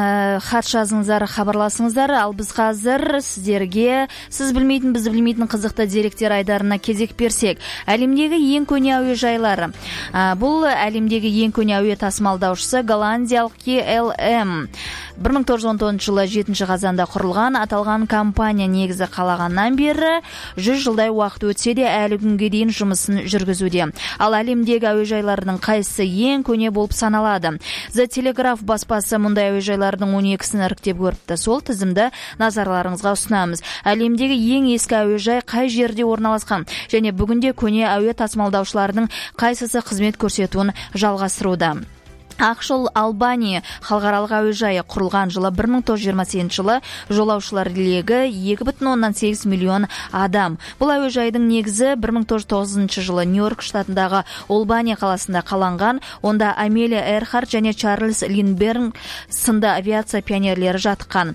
хат жазыңыздар, хабарласыңыздар. Ал біз қазір сіздерге сіз білмейтін, біз білмейтін қызықты деректер айдарына кезек берсек. Әлемдегі ең көне әуежайлары. Бұл әлемдегі ең көне әуе тасымалдаушысы голландиялық KLM. 1919 жылы 7 қазанда құрылған. Аталған компания негізі қалағаннан бері 100 жылдай уақыт өтсе де әлі күнге дейін жұмысын жүргізуде. Ал әлемдегі әуежайлардың қайсысы ең көне болып саналады? The Telegraph баспасы мұндай әуежайлардың 12-сін іріктеп көріпті. Сол тізімді назарларыңызға ұсынамыз. Әлемдегі ең ескі әуежай қай жерде орналасқан? Және бүгінде көне әуе тасымалдаушылардың қайсысы қызмет көрсетуін жалғастыруда? Ақшыл Албания халықаралық әуежайы құрылған жылы 1927 жылы, жолаушылар легі 2,8 миллион адам. Бұл әуежайдың негізі 1909 жылы Нью-Йорк штатындағы Олбания қаласында қаланған. Онда Амелия Эрхарт және Чарльз Линдберг сынды авиация пионерлері жатқан.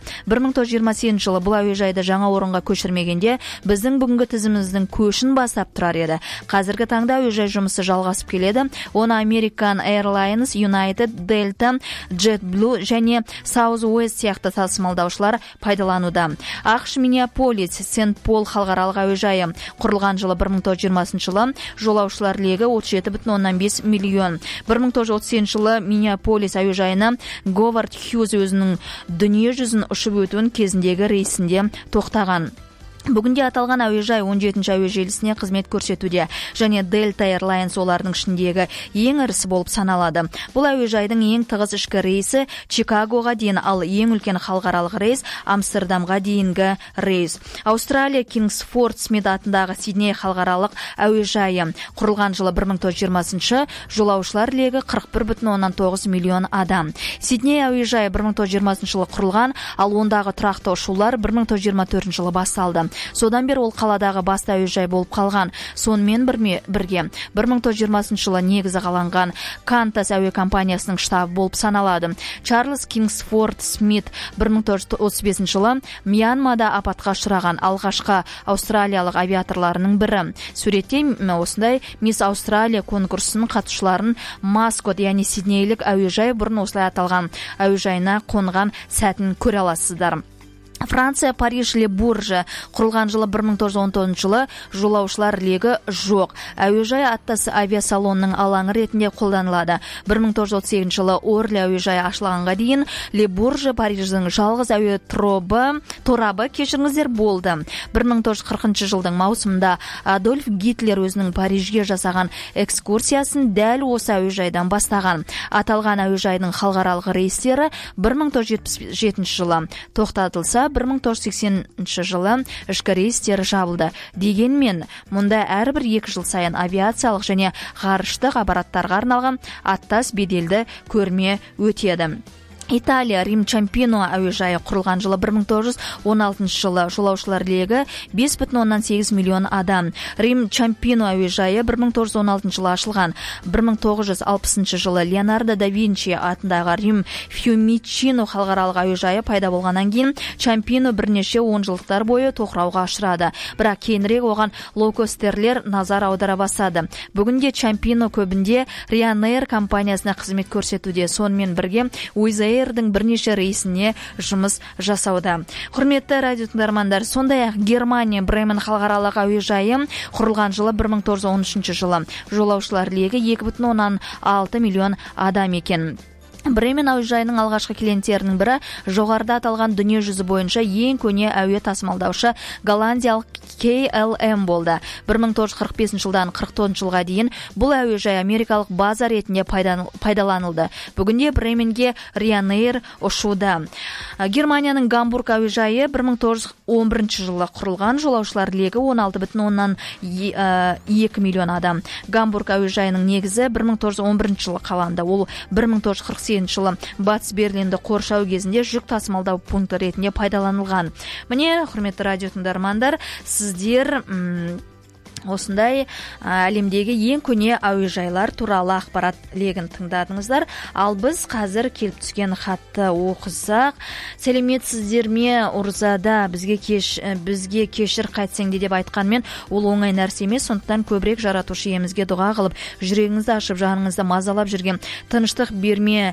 1927 жылы бұл әуежайды жаңа орынға көшірмегенде біздің бүгінгі тізіміміздің көшін бастап тұрар еді. Қазіргі таңда әуежай жұмысы жалғасып келеді. Оны American Airlines, United, Delta, JetBlue және Southwest сияқты тасымалдаушылар пайдалануда. ақш Миннеаполис Сент-Пол халықаралық әуежайы құрылған жылы 1920 жылы, жолаушылар легі 37,5 миллион. 1930 жылы Миннеаполис әуежайына Говард Хьюз өзінің дүние жүзін ұшып өтуін кезіндегі рейсінде тоқтаған. Бүгінде аталған әуежай 17-ші әуе желісіне қызмет көрсетуде және Delta Airlines олардың ішіндегі ең ірісі болып саналады. Бұл әуежайдың ең тығыз ішкі рейсі Чикагоға дейін, ал ең үлкен халықаралық рейс Амстердамға дейінгі рейс. Аустралия Кингсфорд Смит атындағы Сидней халықаралық әуежайы құрылған жылы 1920, жолаушылар легі 41,9 миллион адам. Сидней әуежайы 1920 жылы құрылған, ал ондағы тұрақты ұшулар 1924 жылы басталды. Содан бері ол қаладағы басты әуежай болып қалған. Сонымен бірге 1920 жылы негізі қаланған Qantas әуе компаниясының штабы болып саналады. Чарльз Кингсфорд Смит 1935 жылы Мьянмада апатқа ұшыраған алғашқы аустралиялық авиаторларының бірі. Суретте осындай Мисс Аустралия конкурсының қатысушыларын маскот, яғни Сиднейлік әуежай бұрын осылай аталған әуежайына қонған сәтін көре аласыздар. Франция, Париж, Ле Бурже құрылған жылы 1919 жылы, жолаушылар легі жоқ. Әуежай Аттас авиасалонның алаңы ретінде қолданылады. 1938 жылы Орли әуежайы ашылғанға дейін Ле Бурже Париждің жалғыз әуе торабы кешіріңіздер болды. 1940 жылдың маусымында Адольф Гитлер өзінің Парижге жасаған экскурсиясын дәл осы әуежайдан бастаған. Аталған әуежайдың халықаралық рейстері 1977 жылы тоқтатылса, 1980 жылы ішкі рейстері жабылды. Дегенмен, мұнда әрбір 2 жыл сайын авиациялық және ғарыштық аппараттарға арналған аттас беделді көрме өтеді. Италия, Рим Чампино әуежайы құрылған жылы 1916 жылы, жолаушылар легі 5,8 миллион адам. Рим Чампино әуежайы 1916 жылы ашылған. 1960 жылы Леонардо да Винчи атындағы Рим Фьюмичино халықаралық әуежайы пайда болғаннан кейін Чампино бірнеше 10 жылдықтар бойы тоқырауға ұшырады. Бірақ кейінірек оған лоукостерлер назар аудара бастады. Бүгінде Чампино көбінде Ryanair компаниясына қызмет көрсетуде. Сонымен бірге Уизаэрдің бірнеше рейсіне жұмыс жасауда. Құрметті радио тыңдармандар, сондай-ақ Германия Бремен халықаралық әуежайы құрылған жылы 1913 жылы. Жолаушылар легі 2,6 миллион адам екен. Бремен әуежайының алғашқы клиенттерінің бірі жоғарыда аталған дүние жүзі бойынша ең көне әуе тасымалдаушы голландиялық KLM болды. 1945 жылдан 49 жылға дейін бұл әуежай америкалық база ретінде пайдаланылды. Бүгінде Бременге Ryanair ұшуда. Германияның Гамбург әуежайы 1911 жылы құрылған, жолаушылар легі 16,2 миллион адам. Гамбург әуежайының негізі 1911 жылы қаланды. Ол 1948 жылы Батыс Берлинді қоршау кезінде жүк тасымалдау пункті ретінде пайдаланылған. Міне, құрметті радио тыңдармандар, сіздер осындай әлемдегі ең көне әуежайлар туралы ақпарат легін тыңдадыңыздар. Ал біз қазір келіп түскен хатты оқысақ. Сәлеметсіздер ме, Урзада, бізге кешір қайтсеңде деп айтқанмен, ол оңай нәрсе емес, сондықтан көбірек жаратушы иемізге дұға қылып, жүрегіңізді ашып, жаныңызды мазалап жүрген, тыныштық бермей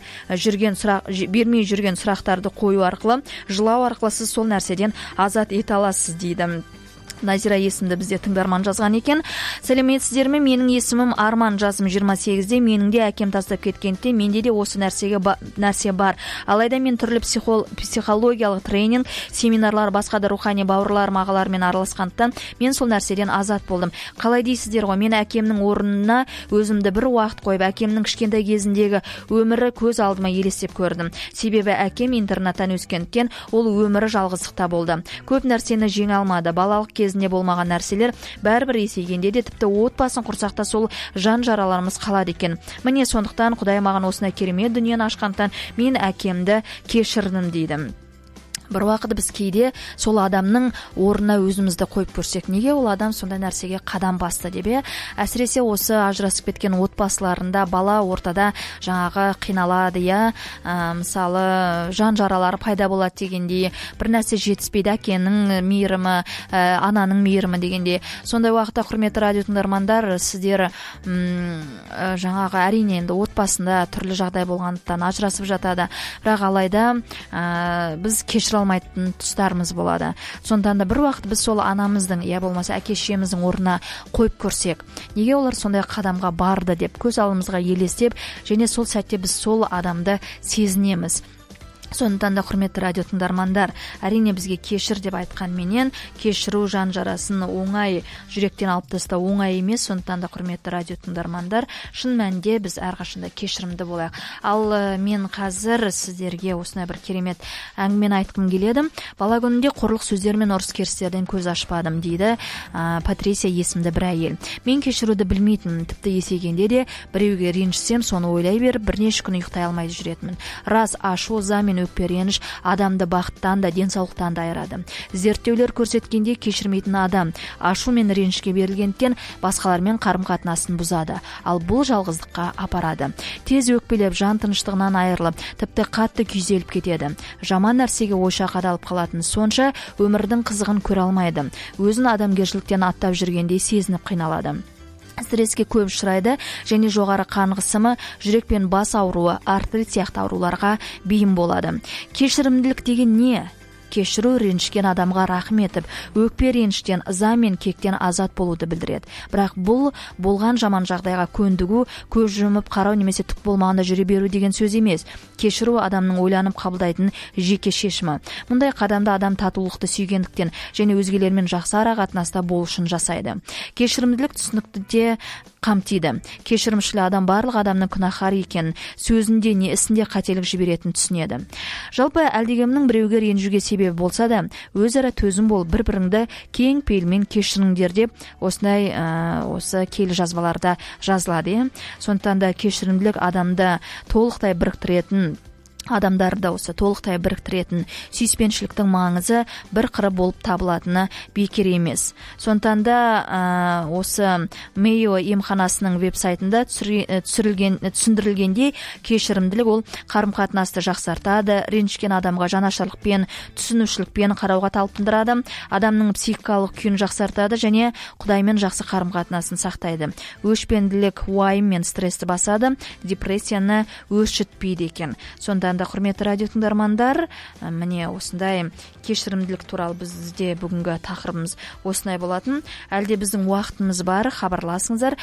жүрген сұрақтарды қою арқылы, жылау арқылы сіз сол нәрседен азат ете аласыз дейді. Назира есімді бізде тыңдарман жазған екен. Сәлеметсіздер ме? Менің есімім Арман, жасым 28-де. Менің де әкем тастап кеткенде менде де осы нәрсе бар. Алайда мен түрлі психологиялық тренинг, семинарлар, басқа да рухани бауырлар мағалармен араласқандықтан мен сол нәрседен азат болдым. Қалай дейсіздер ғой? Мен әкемнің орнына өзімді бір уақыт қойып, әкемнің кішкентай кезіндегі өмірі көз алдыма елестеп көрдім. Себебі әкем интернаттан өскендіктен ол өмірі жалғыздықта болды. Көп нәрсені жеңе алмады. Балалық кезінде болмаған нәрселер бәрібір есейгенде де, тіпті отбасын құрсақта сол жан жараларымыз қалады екен. Міне сондықтан Құдай маған осындай керемет дүниені ашқандықтан мен әкемді кешірдім дейді. Бір уақыт біз кейде сол адамның орнына өзімізді қойып көрсек, неге ол адам сондай нәрсеге қадам басты деп. Әсіресе осы ажырасып кеткен отбасыларында бала ортада жаңағы қиналады, мысалы жан жаралары пайда болады дегенде, бір нәрсе жетіспейді, әкенің мейірімі, ананың мейірімі дегенде. Сондай уақытта, құрметті радио тыңдармандар, сіздер жаңағы әрине енді отбасында түрлі жағдай болғандықтан ажырасып жатады, бірақ алайда біз кешіре алмайтын тұстарымыз болады. Сондықтан да бір уақыт біз сол анамыздың, я болмаса әке-шешеміздің орнына қойып көрсек, неге олар сондай қадамға барды деп көз алдымызға елестеп, және сол сәтте біз сол адамды сезінеміз. Сондықтан да, құрметті радио тыңдармандар, әрине бізге кешір деп айтқанменен, кешіру жан жарасын оңай, жүректен алып тастау оңай емес. Сондықтан да, құрметті радио тыңдармандар, шын мәнінде біз әрқашанда кешірімді болайық. Ал мен қазір сіздерге осындай бір керемет әңгімені айтқым келеді. Бала күнінде қорлық сөздер мен ұрыс-керістерден көз ашпадым дейді Патрисия есімді бір әйел. Мен кешіруді білмейтінмін, тіпті есейгенде де біреуге ренжісем, соны ойлай беріп, бірнеше күн ұйықтай алмай жүретінмін. Рас, ашу, ыза мен өкпе реніш адамды бақыттан да, денсаулықтан да айырады. Зерттеулер көрсеткенде кешірмейтін адам ашу мен ренішке берілгендіктен басқалармен қарым-қатынасын бұзады, ал бұл жалғыздыққа апарады. Тез өкпелеп, жан тыныштығынан айырылып, тіпті қатты күйзеліп кетеді. Жаман нәрсеге ойша қадалып қалатын сонша өмірдің қызығын көре алмайды. Өзін адамгершіліктен аттап жүргендей сезініп қиналады. Стресске көп ұшырайды және жоғары қан қысымы, жүрек пен бас ауруы, артрит сияқты ауруларға бейім болады. Кешірімділік деген не? кешіру ренжіген адамға рахым етіп, өкпе реніштен, ыза мен кектен азат болуды білдіреді. Бірақ бұл болған жаман жағдайға көндігу, көз жұмып қарау немесе түк болмағанда жүре беру деген сөз емес. Кешіру адамның ойланып қабылдайтын жеке шешімі. Мұндай қадамды адам татулықты сүйгендіктен және өзгелермен жақсы ара қатынаста болу үшін жасайды. Кешірімділік түсінікті де қамтиды. Кешірімшіл адам барлық адамның күнәһар екенін, сөзінде не ісінде қателік жіберетінін түсінеді. Жалпы әлдекімнің біреуге ренжуге себебі болса да, өзара төзім болып, бір-біріңді кең пейілмен кешіріңдер деп осы келі жазбаларда жазылады. Сондықтан да кешірімділік адамды толықтай біріктіретін, сүйіспеншіліктің маңызы бір қыры болып табылатыны бекер емес. Сондықтан да осы Мейо емханасының веб-сайтында түсіндірілгендей, кешірімділік ол қарым-қатынасты жақсартады, ренжіген адамға жанашырлықпен, түсінушілікпен қарауға талпындырады, адамның психикалық күйін жақсартады және Құдаймен жақсы қарым-қатынасын сақтайды. Өшпенділік уайым мен стрессті басады, депрессияны өршітпейді екен. Сонда құрметті радио тыңдармандар, міне осындай кешірімділік туралы бізде бүгінгі тақырыбымыз осындай болатын. Әлде біздің уақытымыз бар, хабарласыңыздар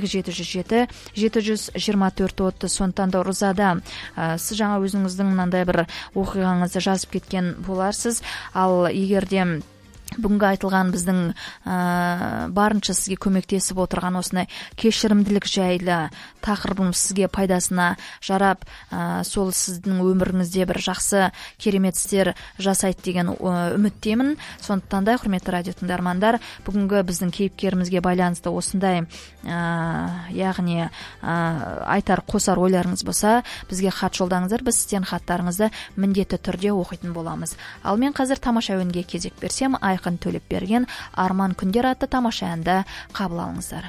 8777-724-30. Сондықтан да Розада, сіз жаңа өзіңіздің мынандай бір оқиғаңызды жазып кеткен боларсыз. Ал егерде бүгінгі айтылған біздің барынша сізге көмектесіп отырған осындай кешірімділік жайлы тақырыбым сізге пайдасына жарап, сол сіздің өміріңізде бір жақсы керемет істер жасайды деген үміттемін. Сондықтан да құрметті радио тыңдармандар, бүгінгі біздің кейіпкерімізге байланысты осындай яғни айтар қосар ойларыңыз болса, бізге хат жолдаңыздар, біз сізден хаттарыңызды міндетті түрде оқитын боламыз. Ал мен қазір тамаша әуенге кезек берсем, Айқын Төлепберген Арман күндер атты тамаша әнді қабыл алыңыздар.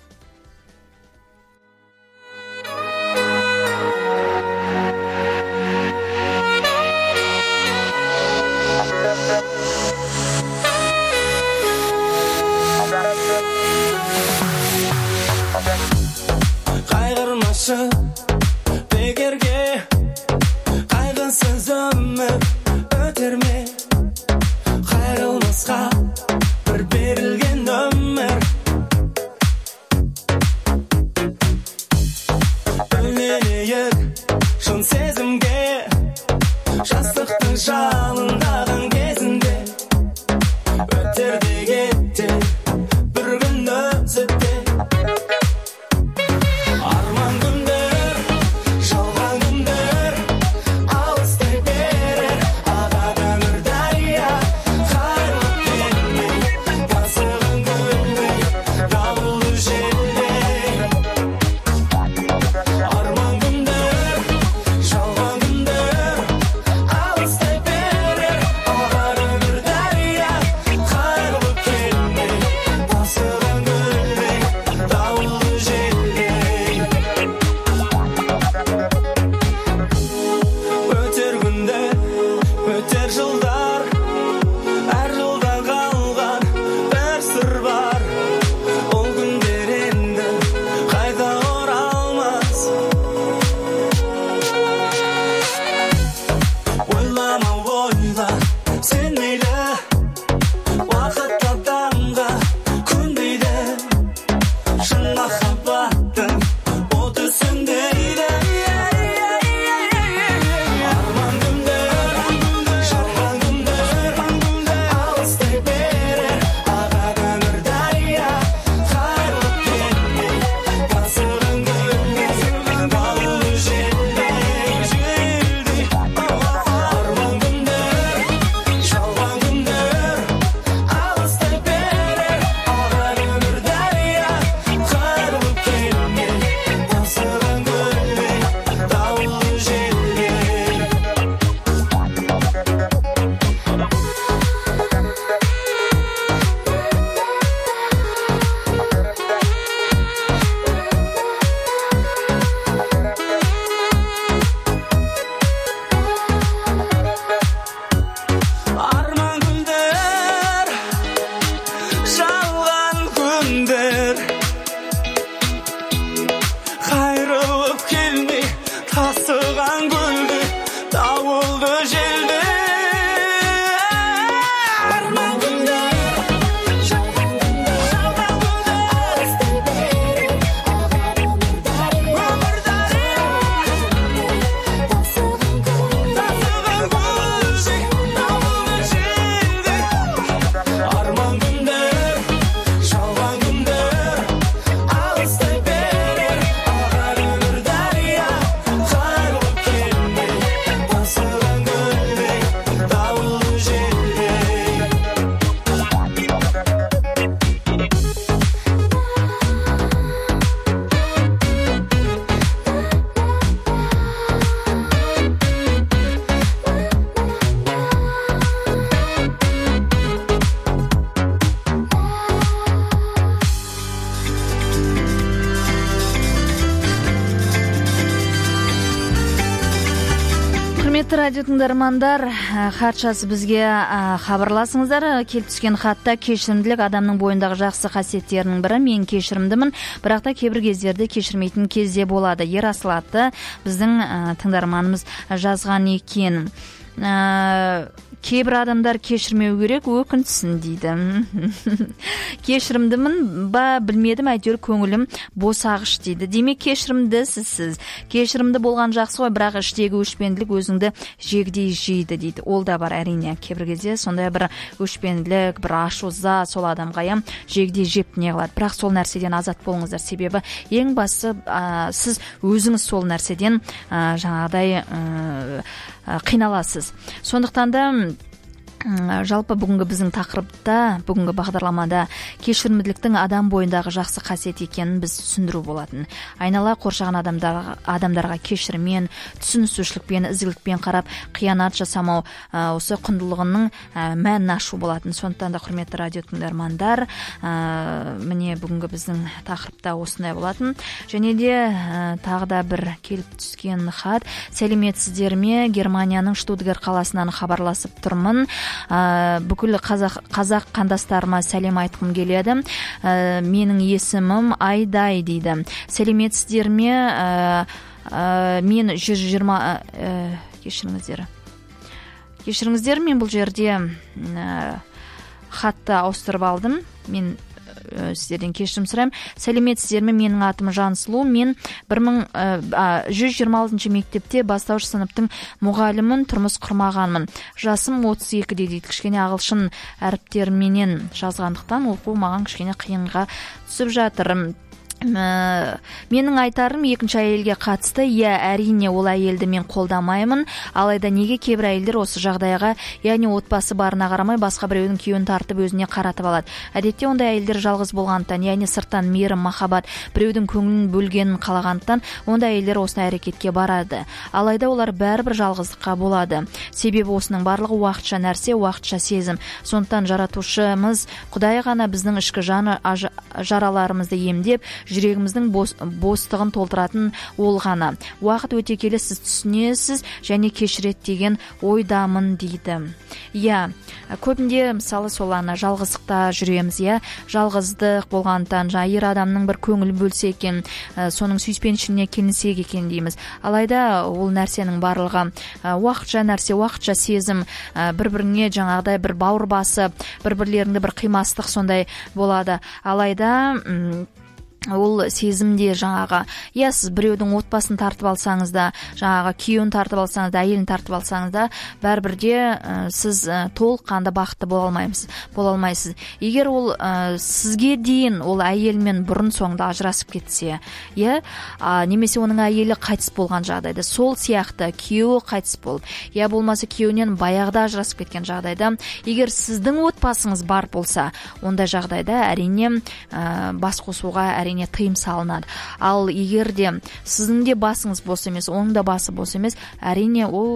Қайғырмашы бекерге, қайғысыз өмір өтер ме? Қайрылмасқа бір берілген өмір, радио тыңдармандар, хат жазып бізге хабарласыңыздар. Келіп түскен хатта кешірімділік адамның бойындағы жақсы қасиеттерінің бірі. Мен кешірімдімін, бірақ та кейбір кездерде кешірмейтін кезде болады. Ерасыл атты біздің тыңдарманымыз жазған екен. Кейбір адамдар кешірмеу керек, өкінсін дейді. Кешірімдімін ба білмедім, әйтеуір көңілім босағыш дейді. Демек кешірімдісіз сіз. Кешірімді болған жақсы ғой, бірақ іштегі өшпенділік өзіңді жегідей жейді дейді. Ол да бар әрине. Кейбір кезде сондай бір өшпенділік, бір ашу-ыза сол адамға жегідей жеп не қылады. Бірақ сол нәрседен азат болыңыздар. Себебі ең басы сіз өзіңіз сол нәрседен жаңағыдай қиналасыз. Сондықтан да жалпы бүгінгі біздің тақырыпта, бүгінгі бағдарламада кешірімділіктің адам бойындағы жақсы қасиет екенін біз түсіндіру болатын. Айнала қоршаған адамдарға кешіріммен, түсіністірушілікпен, ізгілікпен қарап, қиянат жасамау осы құндылығының мәнін ашу болатын. Сондықтан да құрметті радио тыңдармандар, міне бүгінгі біздің тақырыпта осындай болатын. Және де тағы да бір келіп түскен хат. Сәлеметсіздер ме? Германияның Штутгарт қаласынан хабарласып тұрмын. Бүкіл қазақ қандастарыма сәлем айтқым келеді. Менің есімім Айдай дейді. Сәлеметсіздер ме? Мен 120 кешіріңіздер, мен бұл жерде хатты ауыстырып алдым. Мен сіздерден кешірім сұраймын. Сәлеметсіздер ме? Менің атым Жансұлу. Мен 126 мектепте бастауыш сыныптың мұғалімін, тұрмыс құрмағанмын. Жасым 32 дейді. Кішкене ағылшын әріптерменен жазғандықтан оқу маған кішкене қиынға түсіп жатыр. Менің айтарым екінші әйелге қатысты. Иә, әрине ол әйелді мен қолдамаймын. Алайда неге кейбір әйелдер осы жағдайға, яғни отбасы барына қарамай басқа біреудің күйеуін тартып өзіне қаратып алады. Әдетте ондай әйелдер жалғыз болғандықтан, яғни сырттан мейірім, махаббат, біреудің көңілін бөлгенін қалағандықтан ондай әйелдер осындай әрекетке барады. Алайда олар бәрібір жалғыздыққа болады. Себебі осының барлығы уақытша нәрсе, уақытша сезім. Сондықтан жаратушымыз Құдай ғана біздің ішкі жараларымызды емдеп, жүрегіміздің бостығын толтыратын ол ғана. Уақыт өте келе сіз түсінесіз және кешірет деген ойдамын дейді. Иә, көбінде мысалы сол жалғыздықта жүреміз, иә, жалғыздық болғандықтан ер адамның бір көңіл бөлсе екен, соның сүйіспеншілігіне келінсек екен дейміз. Алайда ол нәрсенің барлығы уақытша нәрсе, уақытша сезім, бір-біріне жаңағыдай бір бауыр басып, бір-бірлеріңді бір қимастық сондай болады. Алайда ол сезімде жаңағы, иә, сіз біреудің отбасын тартып алсаңыз да, жаңағы күйеуін тартып алсаңыз да, әйелін тартып алсаңыз да, бәрібірде сіз толыққанды бақытты бола алмайсыз. Егер ол сізге дейін ол әйелмен бұрын соңды ажырасып кетсе, иә, немесе оның әйелі қайтыс болған жағдайда, сол сияқты күйеуі қайтыс болып, иә, болмаса күйеуінен баяғыда ажырасып кеткен жағдайда, егер сіздің отбасыңыз бар болса, ондай жағдайда әрине бас қосуға тыйым салынады. Ал егер де сіздің де басыңыз бос емес, оның да басы бос емес, әрине ол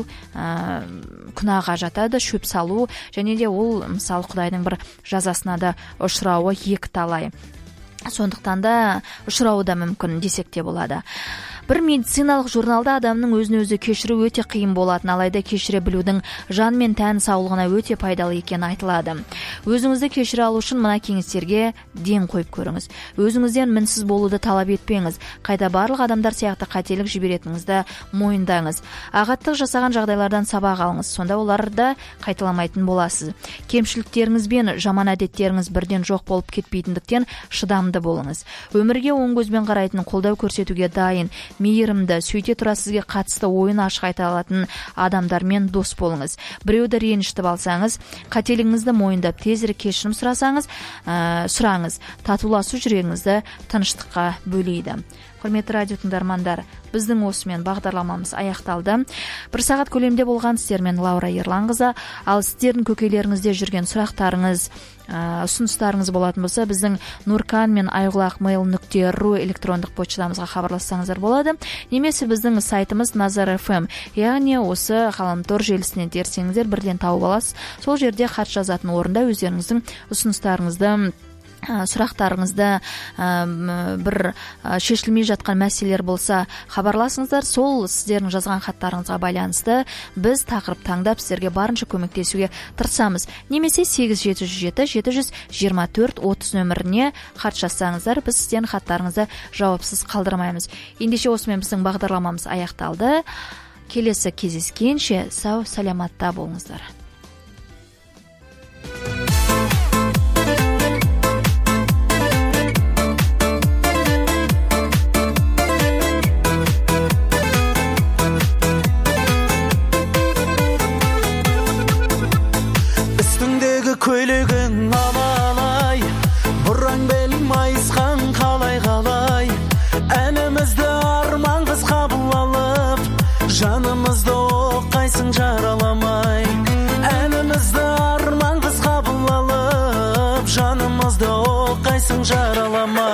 күнәға жатады, шөп салу, және де ол мысалы Құдайдың бір жазасына да ұшырауы екі талай. Сондықтан да ұшырауы да мүмкін десек те болады. Бір медициналық журналда адамның өзін өзі кешіру өте қиын болатын, алайда кешіре білудің жан мен тән саулығына өте пайдалы екені айтылады. Өзіңізді кешіре алу үшін мына кеңестерге ден қойып көріңіз. Өзіңізден мінсіз болуды талап етпеңіз. Қайта барлық адамдар сияқты қателік жіберетініңізді мойындаңыз. Ағаттық жасаған жағдайлардан сабақ алыңыз, сонда оларды қайталамайтын боласыз. Кемшіліктеріңіз бен жаман әдеттеріңіз бірден жоқ болып кетпейтіндіктен шыдамды болыңыз. Өмірге оң көзбен қарайтын, қолдау көрсетуге дайын, мейірімді, сөйте тұра сізге қатысты ойын ашық айта алатын адамдармен дос болыңыз. Біреуді ренжітіп алсаңыз, қателігіңізді мойындап тезірек кешірім сұраңыз. Татуласу жүрегіңізді тыныштыққа бөлейді. Құрметті радио тыңдармандар, біздің осымен бағдарламамыз аяқталды. 1 сағат көлемде болған сіздермен Лаура Ерланқызы. Ал сіздердің көкейлеріңізде жүрген сұрақтарыңыз, ұсыныстарыңыз болатын болса, біздің Нуркан мен айғұлақ@mail.ru электрондық почтамызға хабарлассаңыздар болады. Немесе біздің сайтымыз Назар FM, яғни осы ғаламтор желісінен терсеңіздер бірден тауып аласыз. Сол жерде хат жазатын орында өздеріңіздің ұсыныстарыңызды сұрақтарыңызда бір шешілмей жатқан мәселелер болса хабарласыңыздар. Сол сіздердің жазған хаттарыңызға байланысты біз тақырып таңдап сіздерге барынша көмектесуге тырысамыз. Немесе 8707-724-30 нөміріне хат жазсаңыздар, біз сіздердің хаттарыңызды жауапсыз қалдырмаймыз. Ендеше осымен біздің бағдарламамыз аяқталды. Келесі кездескенше сау саламатта болыңыздар. Көйлегің алалай, бұраң белің майысқан қалай әнімізді арман қыз қабыл алып, жанымызды оқайсың жараламай. Әнімізді арман қыз қабыл алып, жанымызды оқайсың жараламай.